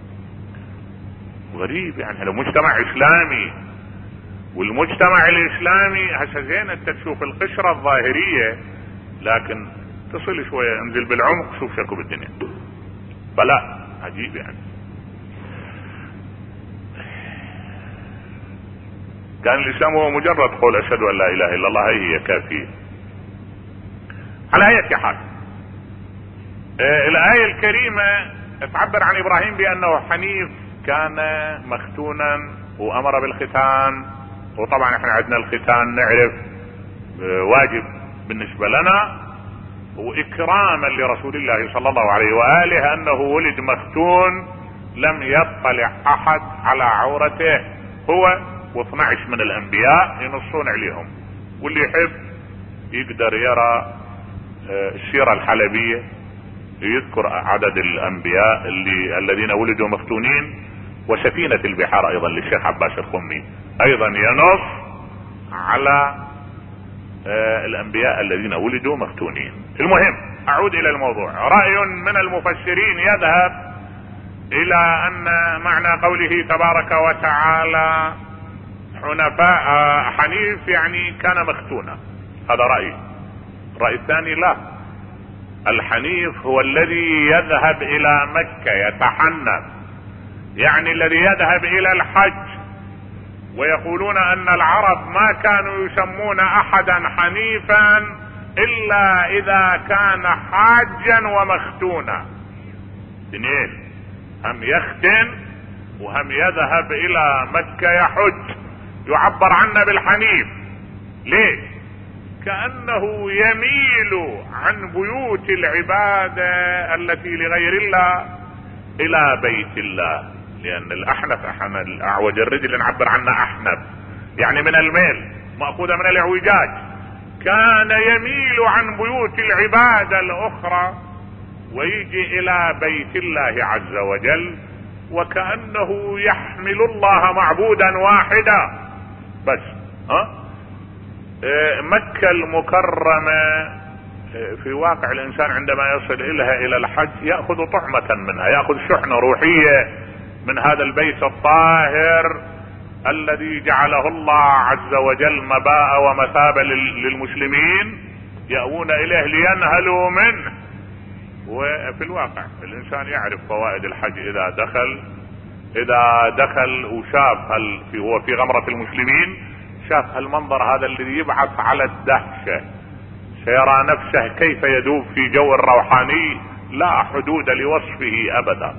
غريب يعني، هذا مجتمع اسلامي، والمجتمع الاسلامي هسه زين انت تشوف القشرة الظاهرية، لكن تصل شوية انزل بالعمق شوف شكو بالدنيا. فلا، عجيب يعني. كان الاسلام هو مجرد قول اشهد ان لا اله الا الله، هي كافية. على اية حال، آه الاية الكريمة تعبر عن ابراهيم بانه حنيف، كان مختونا وامر بالختان. وطبعا احنا عندنا الختان نعرف آه واجب بالنسبة لنا، واكراما لرسول الله صلى الله عليه وآله انه ولد مختون، لم يطلع احد على عورته، هو واثنى عشر من الانبياء ينصون عليهم. واللي يحب يقدر يرى السيرة الحلبية، يذكر عدد الانبياء اللي الذين ولدوا مختونين، وسفينة البحار ايضا للشيخ عباس الخمي ايضا ينص على الانبياء الذين ولدوا مختونين. المهم اعود الى الموضوع. رأي من المفسرين يذهب الى ان معنى قوله تبارك وتعالى حنفاء حنيف يعني كان مختونا، هذا رأي. الرأي الثاني لا، الحنيف هو الذي يذهب الى مكة يتحنف، يعني الذي يذهب الى الحج. ويقولون ان العرب ما كانوا يسمون احدا حنيفا الا اذا كان حاجا ومختونا، اثنين، هم يختن وهم يذهب الى مكة يحج، يعبر عنه بالحنيف. ليه؟ كأنه يميل عن بيوت العبادة التي لغير الله الى بيت الله، لان الاحنف احنا الاعوج الرجل نعبر عنه احنف، يعني من الميل، مأخوذة من الاعوجاج. كان يميل عن بيوت العبادة الاخرى ويجي الى بيت الله عز وجل، وكأنه يحمل الله معبودا واحدا بس. ها مكة المكرمة في واقع الانسان عندما يصل اليها الى الحج يأخذ طعمة منها، يأخذ شحنة روحية من هذا البيت الطاهر الذي جعله الله عز وجل مباء ومثابة للمسلمين يأوون اليه لينهلوا منه. وفي الواقع الانسان يعرف فوائد الحج اذا دخل اذا دخل وشاف هل في هو في غمرة المسلمين، شاف المنظر هذا الذي يبعث على الدهشة، سيرى نفسه كيف يدوب في جو الروحاني لا حدود لوصفه ابدا.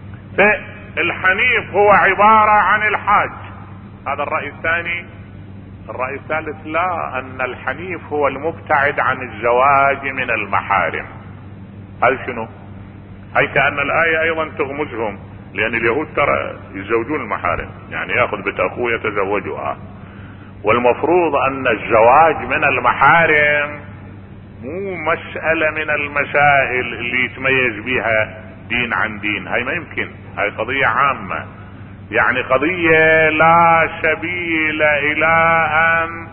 فالحنيف هو عبارة عن الحاج، هذا الرأي الثاني. الرأي الثالث لا، ان الحنيف هو المبتعد عن الزواج من المحارم. هل شنو؟ هي كأن الآية ايضا تغمزهم، لان اليهود ترى يتزوجون المحارم، يعني ياخذ بنت اخوه يتزوجها. والمفروض ان الزواج من المحارم مو مسألة من المسائل اللي يتميز بها دين عن دين، هاي ما يمكن، هاي قضية عامة، يعني قضية لا سبيل الى ان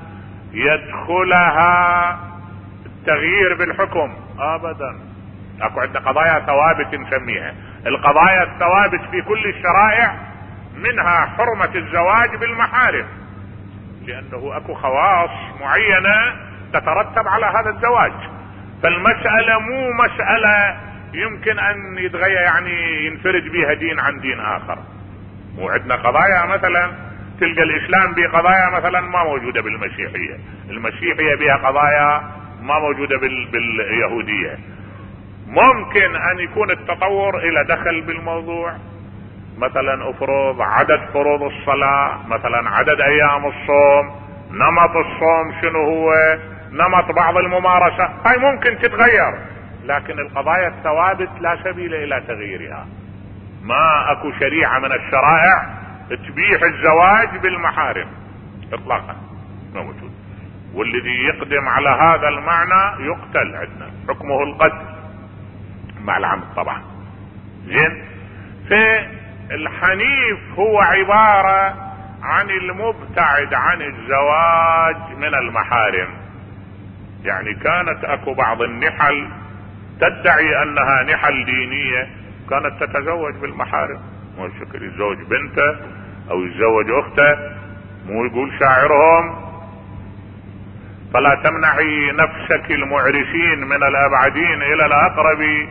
يدخلها التغيير بالحكم ابدا. اكو عندنا قضايا ثوابت نسميها، القضايا الثوابت في كل الشرائع منها حرمة الزواج بالمحارم، لانه اكو خواص معينة تترتب على هذا الزواج. فالمسألة مو مسألة يمكن ان يتغير يعني ينفرد بها دين عن دين اخر. وعندنا قضايا مثلا تلقى الاسلام بقضايا مثلا ما موجودة بالمسيحية، المسيحية بها قضايا ما موجودة بال... باليهودية. ممكن ان يكون التطور الى دخل بالموضوع، مثلا افرض عدد فروض الصلاة، مثلا عدد ايام الصوم، نمط الصوم شنو هو، نمط بعض الممارسة، هاي ممكن تتغير، لكن القضايا الثوابت لا سبيل الى تغييرها. ما اكو شريعة من الشرائع تبيح الزواج بالمحارم اطلاقا، ما موجود. والذي يقدم على هذا المعنى يقتل، عندنا حكمه القتل مع العمد طبعا. زين، فالحنيف هو عبارة عن المبتعد عن الزواج من المحارم. يعني كانت اكو بعض النحل تدعي انها نحل دينية، كانت تتزوج بالمحارم، مو شكل يتزوج بنته او يتزوج اخته، مو يقول شاعرهم فلا تمنعي نفسك المعرسين من الابعدين الى الاقرب،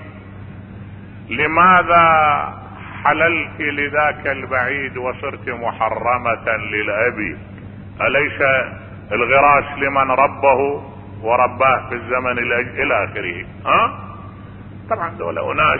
لماذا حللت لذاك البعيد وصرت محرمة للأب؟ أليس الغراس لمن ربه ورباه في الزمن الأج... الى اخره. ها طبعا دول اناس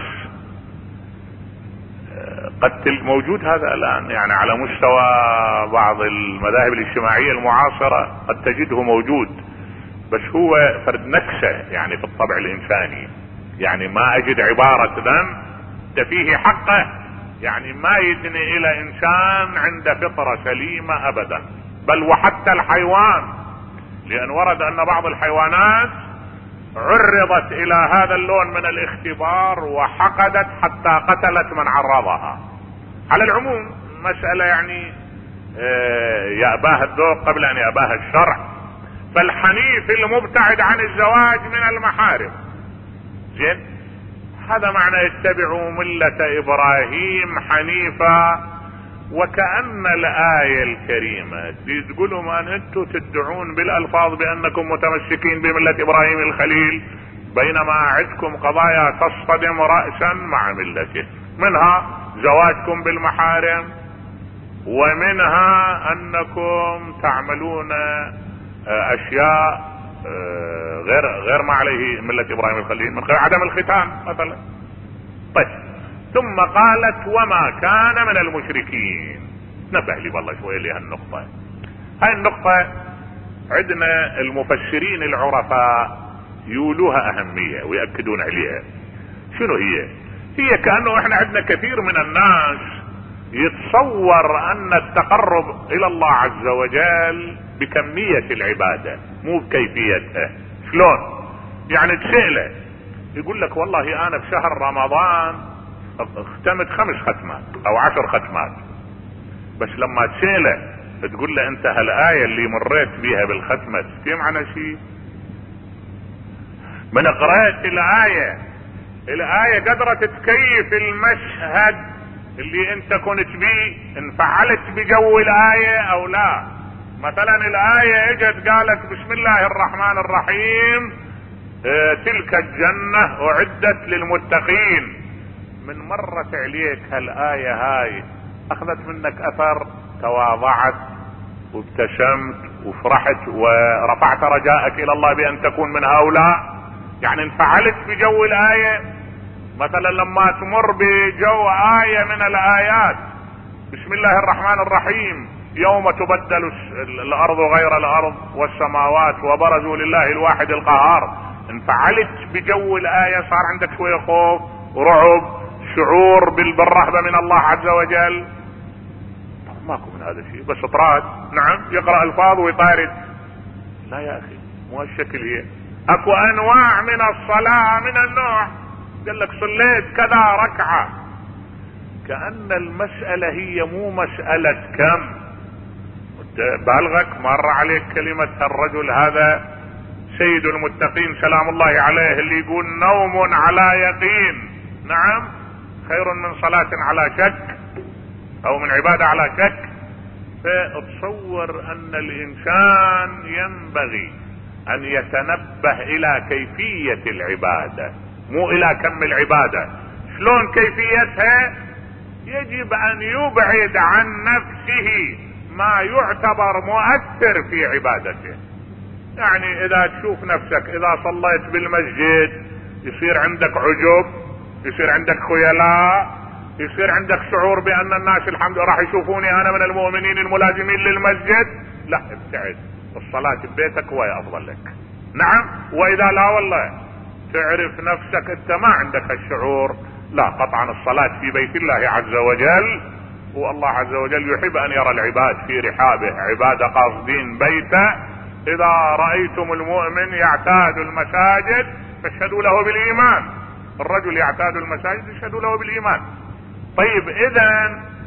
قد موجود هذا الان، يعني على مستوى بعض المذاهب الاجتماعية المعاصرة قد تجده موجود، بس هو فرد نكسة يعني في الطبع الانساني. يعني ما اجد عبارة ذم فيه حقه، يعني ما يدني الى انسان عند فطرة سليمة ابدا، بل وحتى الحيوان، لان ورد ان بعض الحيوانات عرضت الى هذا اللون من الاختبار وحقدت حتى قتلت من عرضها. على العموم مسألة يعني يأباها الذوق قبل ان يأباها الشرع. فالحنيف المبتعد عن الزواج من المحارم، زين، هذا معنى يتبعوا ملة ابراهيم حنيفا. وكأن الآية الكريمة تقولهم ان انتم تدعون بالالفاظ بانكم متمسكين بملة ابراهيم الخليل، بينما عندكم قضايا تصطدم رأسا مع ملته، منها زواجكم بالمحارم، ومنها انكم تعملون اشياء غير غير ما عليه ملة ابراهيم الخليل، من غير عدم الختان مثلا. طيب ثم قالت وما كان من المشركين. نبه لي والله شوية لهالنقطة. هاي النقطة عندنا المفسرين العرفاء يولوها اهمية ويأكدون عليها. شنو هي؟ هي كأنه احنا عندنا كثير من الناس يتصور ان التقرب الى الله عز وجل بكمية العبادة مو بكيفيتها. شلون؟ يعني تسأله يقول لك والله انا في شهر رمضان اختمت خمس ختمات او عشر ختمات، بس لما تسأله تقول له انت هالآية اللي مريت بيها بالختمة تستيم عنها شيء؟ من قرأت الآية، الآية قدرت تكيف المشهد اللي انت كنت بيه، انفعلت بجو الآية او لا؟ مثلا الآية اجت قالت بسم الله الرحمن الرحيم اه تلك الجنة اعدت للمتقين، من مرت عليك هالآية هاي اخذت منك اثر، تواضعت وابتسمت وفرحت ورفعت رجائك الى الله بان تكون من هؤلاء؟ يعني انفعلت بجو الآية. مثلا لما تمر بجو آية من الآيات بسم الله الرحمن الرحيم يوم تبدل الارض غير الارض والسماوات وبرزوا لله الواحد القهار، انفعلت بجو الآية، صار عندك شوية خوف ورعب، شعور بالرهبة من الله عز وجل؟ ماكو من هذا الشيء، بس اطراد نعم يقرأ الفاظ ويطارد. لا يا اخي مو هالشكل. هي اكو انواع من الصلاة من النوع قال لك صليت كذا ركعة، كأن المسألة هي مو مسألة كم. بالغك مر عليك كلمة الرجل هذا سيد المتقين سلام الله عليه اللي يقول نوم على يقين نعم خير من صلاة على شك او من عبادة على شك. فاتصور ان الانسان ينبغي ان يتنبه الى كيفية العبادة مو الى كم العبادة. شلون كيفيتها؟ يجب ان يبعد عن نفسه ما يعتبر مؤثر في عبادته. يعني اذا تشوف نفسك اذا صليت بالمسجد يصير عندك عجب، يصير عندك خيلاء، يصير عندك شعور بان الناس الحمد لله راح يشوفوني انا من المؤمنين الملازمين للمسجد، لا ابتعد، الصلاة ببيتك هو افضل لك. نعم. واذا لا والله تعرف نفسك انت ما عندك الشعور، لا قطعا الصلاة في بيت الله عز وجل، والله عز وجل يحب ان يرى العباد في رحابه عباد قاصدين بيته. اذا رأيتم المؤمن يعتاد المساجد فاشهدوا له بالايمان، الرجل يعتاد المساجد يشهدوا له بالايمان. طيب اذا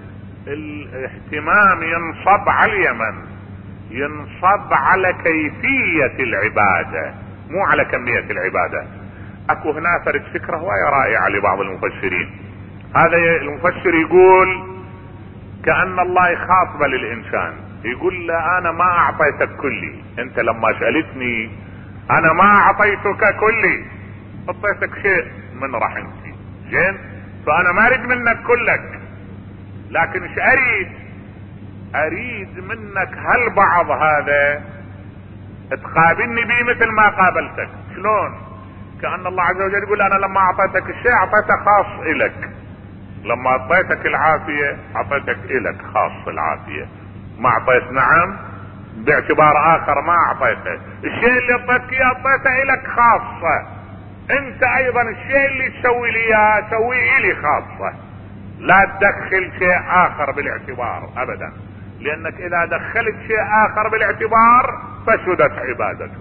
الاهتمام ينصب على اليمن، ينصب على كيفية العبادة مو على كمية العبادة. اكو هنا فرد فكرة وهي رائعة لبعض المفسرين. هذا المفسر يقول كأن الله يخاطب للإنسان، يقول له انا ما اعطيتك كلي، انت لما سألتني انا ما اعطيتك كلي، اعطيتك شيء من رحمتي، زين؟ فانا ما اريد منك كلك، لكن ايش اريد؟ اريد منك هالبعض هذا تقابلني بيه مثل ما قابلتك. شلون؟ كأن الله عز وجل يقول انا لما اعطيتك الشيء اعطيته خاص الك، لما اعطيتك العافية اعطيتك الك خاص العافية، ما اعطيت نعم باعتبار اخر ما اعطيته، الشيء اللي اعطيتك اياه اعطيته الك خاصة، انت ايضا الشيء اللي تسوي لي اياه سويه لي خاصة، لا تدخل شيء اخر بالاعتبار ابدا، لانك اذا دخلت شيء اخر بالاعتبار فسدت عبادتك.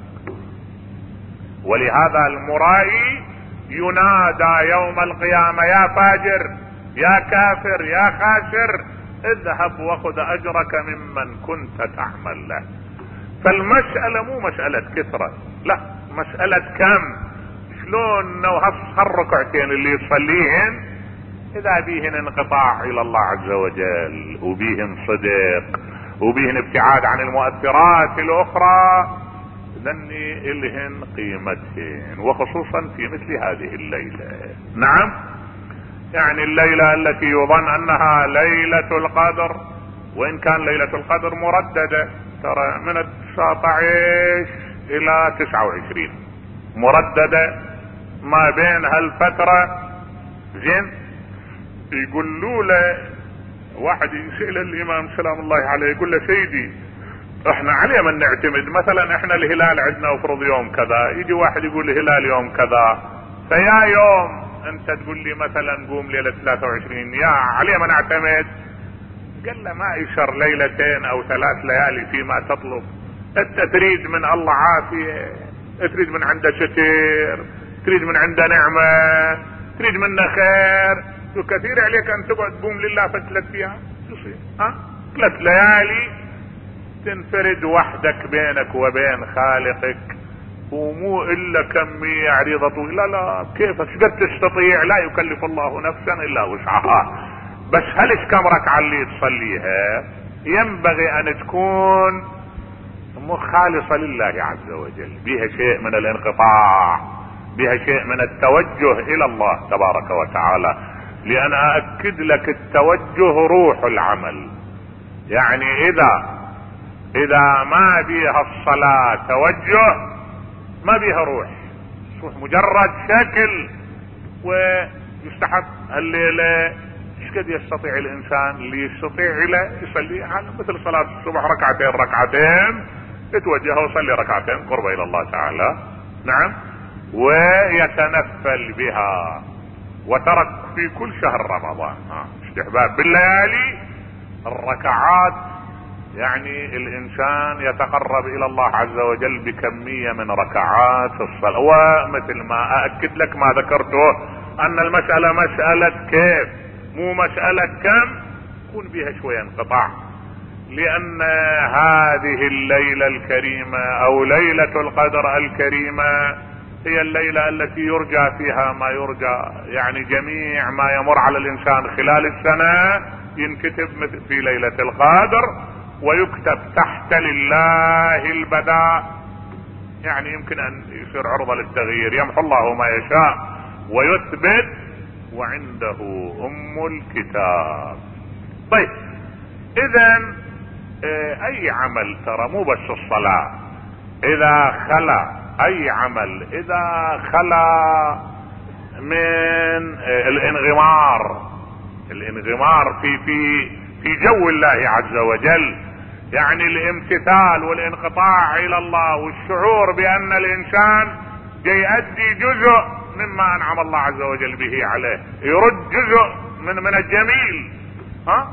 ولهذا المرائي ينادى يوم القيامة يا فاجر يا كافر يا خاسر اذهب وخذ اجرك ممن كنت تعمل له. فالمسألة مو مسألة كثرة، لا مسألة كم. شلون انه هالركعتين اللي يصليهن اذا بيهن انقطاع الى الله عز وجل وبيهن صدق وبيهن ابتعاد عن المؤثرات الاخرى ذني الهن قيمتهن، وخصوصا في مثل هذه الليلة. نعم، يعني الليلة التي يظن انها ليلة القدر، وان كان ليلة القدر مرددة، ترى من التسعة عشر الى تسعة وعشرين مرددة ما بين هالفترة، زين؟ يقولوا له واحد يسأل الامام سلام الله عليه، يقول له سيدي احنا عليه من نعتمد، مثلا احنا الهلال عندنا افرض يوم كذا، يجي واحد يقول الهلال يوم كذا، فيا يوم انت تقول لي مثلا قوم ليلة ثلاثة وعشرين، يا عليه من اعتمد؟ قال له ما يشر ليلتين او ثلاث ليالي فيما تطلب، انت تريد من الله عافية، تريد من عنده ستر، تريد من عنده نعمة، تريد منه خير، وكثير عليك ان تقعد تقوم لله في ثلاث ايام، تصير ها ثلاث ليالي تنفرد وحدك بينك وبين خالقك، ومو الا كمية عريضة طويلة، لا لا كيف قد تستطيع، لا يكلف الله نفسا الا وسعها، بس هلش كم ركعة اللي تصليها ينبغي ان تكون مخالصة لله عز وجل، بها شيء من الانقطاع، بها شيء من التوجه الى الله تبارك وتعالى، لان اؤكد لك التوجه روح العمل. يعني اذا اذا ما بيها الصلاة توجه ما بيها روح، روح مجرد شكل. ويستحب الليلة ايش قد يستطيع الانسان اللي يستطيع له يصلي على مثل صلاة الصبح ركعتين ركعتين، يتوجه ويصلي ركعتين قرب الى الله تعالى، نعم، ويتنفل بها. وترك في كل شهر رمضان استحباب بالليالي الركعات، يعني الانسان يتقرب الى الله عز وجل بكمية من ركعات الصلاة. ومثل ما اؤكد لك ما ذكرته ان المسألة مسألة كيف مو مسألة كم، يكون بها شوية انقطاع، لان هذه الليلة الكريمة او ليلة القدر الكريمة هي الليلة التي يرجى فيها ما يرجى، يعني جميع ما يمر على الانسان خلال السنة ينكتب في ليلة القدر، ويكتب تحت لله البداء، يعني يمكن ان يصير عرضة للتغيير، يمحو الله ما يشاء ويثبت، وعنده ام الكتاب. طيب اذا اي عمل، ترى مو بس الصلاة، اذا خلا اي عمل اذا خلا من الانغمار الانغمار في في في جو الله عز وجل، يعني الامتثال والانقطاع الى الله والشعور بان الانسان يؤدي جزء مما انعم الله عز وجل به عليه، يرد جزء من من الجميل، ها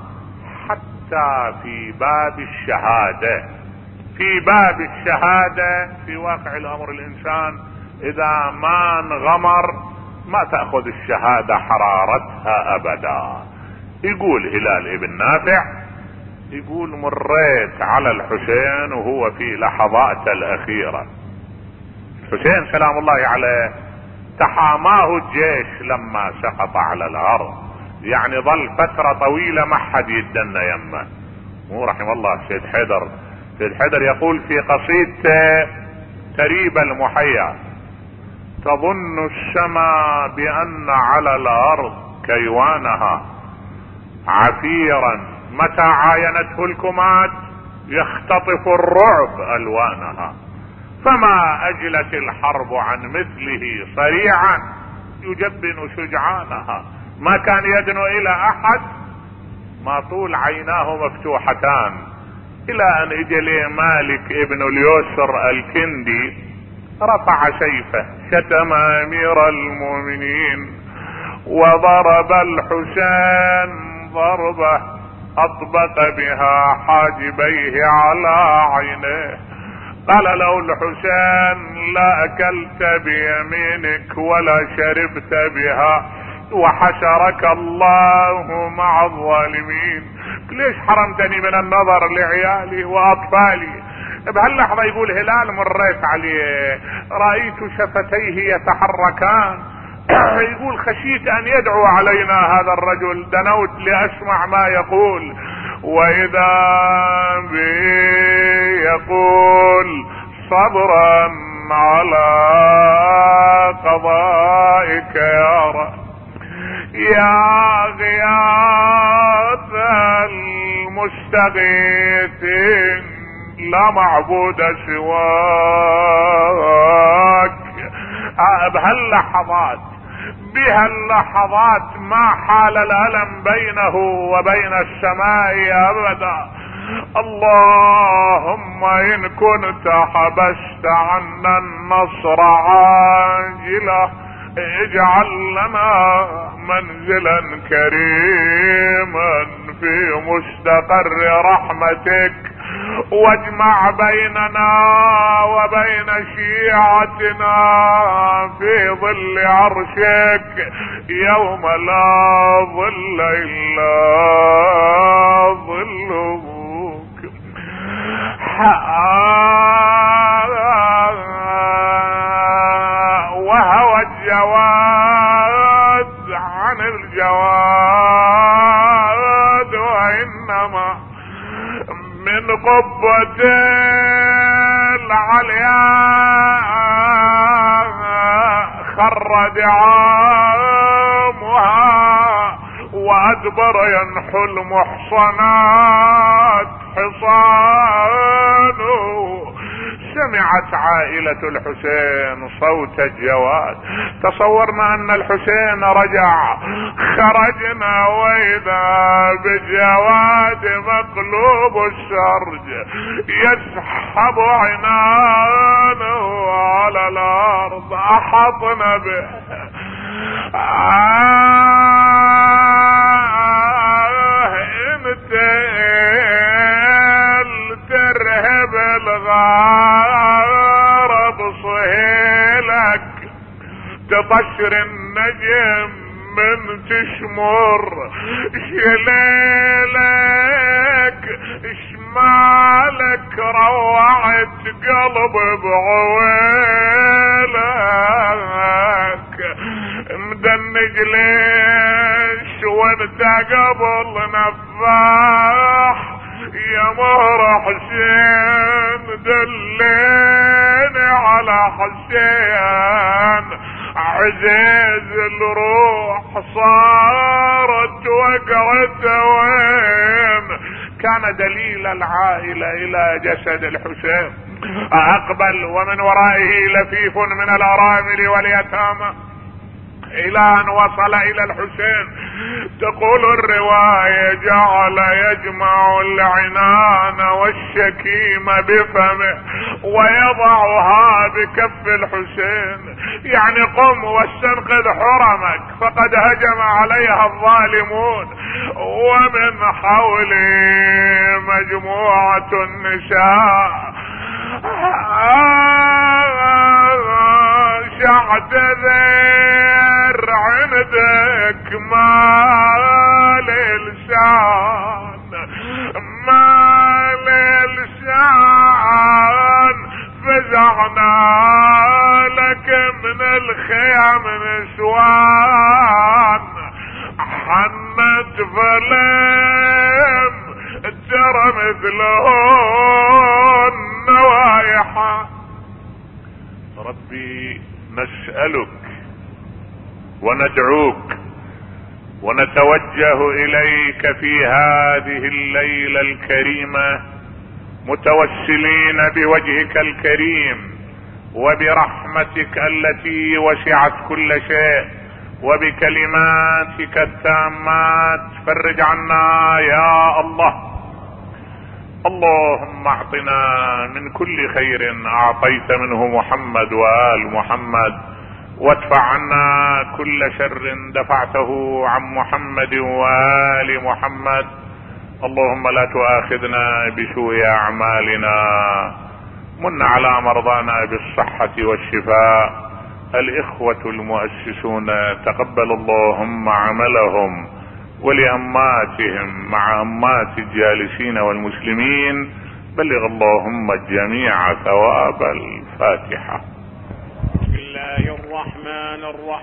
حتى في باب الشهادة في باب الشهادة في واقع الامر الانسان اذا ما انغمر ما تأخذ الشهادة حرارتها ابدا، يقول هلال ابن نافع، يقول مريت على الحسين وهو في لحظاته الاخيرة. الحسين سلام الله عليه تحاماه الجيش لما سقط على الارض، يعني ظل فترة طويلة ما حد يدنا يمه. مو رحم الله سيد حيدر، سيد حيدر يقول في قصيدته تريب المحيا: تظن السما بان على الارض كيوانها، عفيرا متى عاينته الكمات يختطف الرعب الوانها، فما اجلت الحرب عن مثله صريعا يجبن شجعانها، ما كان يدنو الى احد ما طول عيناه مفتوحتان، الى ان اجى مالك ابن اليسر الكندي رفع سيفه شتم امير المؤمنين وضرب الحسين ضربه اطبق بها حاجبيه على عينيه. قال له الحسين: لا اكلت بيمينك ولا شربت بها وحشرك الله مع الظالمين. ليش حرمتني من النظر لعيالي واطفالي؟ بهاللحظة يقول هلال مريت عليه رأيت شفتيه يتحركان، يقول خشيت ان يدعو علينا هذا الرجل، دنوت لاسمع ما يقول، واذا به يقول: صبرا على قضائك يا رب، يا غياث المستغيثين لا معبود سواك. بهاللحظات بهاللحظات ما حال الألم بينه وبين السماء أبدا. اللهم إن كنت حبست عنا النصر عاجله اجعل لنا منزلا كريما في مستقر رحمتك، واجمع بيننا وبين شيعتنا في ظل عرشك يوم لا ظل إلا ظلك. وهو الجواد عن الجواد، وإنما من قبة العلياء خر دعامها، وأدبر ينحو المحصنات حصانه. سمعت عائلة الحسين صوت الجواد، تصورنا ان الحسين رجع، خرجنا واذا بالجواد مقلوب السرج يسحب عنانه على الارض، احطنا به. آه انت ترهب الغارب صهيلك، تطشر النجم من تشمر شليلك، شمالك روعت قلب بعويلك، مدنج ليش وانت قبل نفاح يا مهر حسين، دليني على حسين عزيز الروح صارت وقعته وين. كان دليل العائلة الى جسد الحسين. اقبل ومن ورائه لفيف من الارامل واليتامى الى ان وصل الى الحسين. تقول الرواية: جعل يجمع العنان والشكيم بفمه ويضعها بكف الحسين، يعني قم واستنقذ حرمك فقد هجم عليها الظالمون. ومن حولي مجموعة النساء شعت ذر عن ولدك ما للشان ما للشان فزعنا لك من الخيام نسوان حنت فلم ترى مثلهن نوايحا. ربي نسألك وندعوك ونتوجه اليك في هذه الليلة الكريمة متوسلين بوجهك الكريم وبرحمتك التي وسعت كل شيء وبكلماتك التامات فرج عنا يا الله. اللهم اعطنا من كل خير اعطيت منه محمد وآل محمد وادفع عنا كل شر دفعته عن محمد وآل محمد. اللهم لا تؤاخذنا بسوء اعمالنا، من على مرضانا بالصحة والشفاء. الاخوة المؤسسون تقبل اللهم عملهم ولأماتهم مع أمات الجالسين والمسلمين. بلغ اللهم الجميع ثواب الفاتحة. بسم الله الرحمن الرحيم.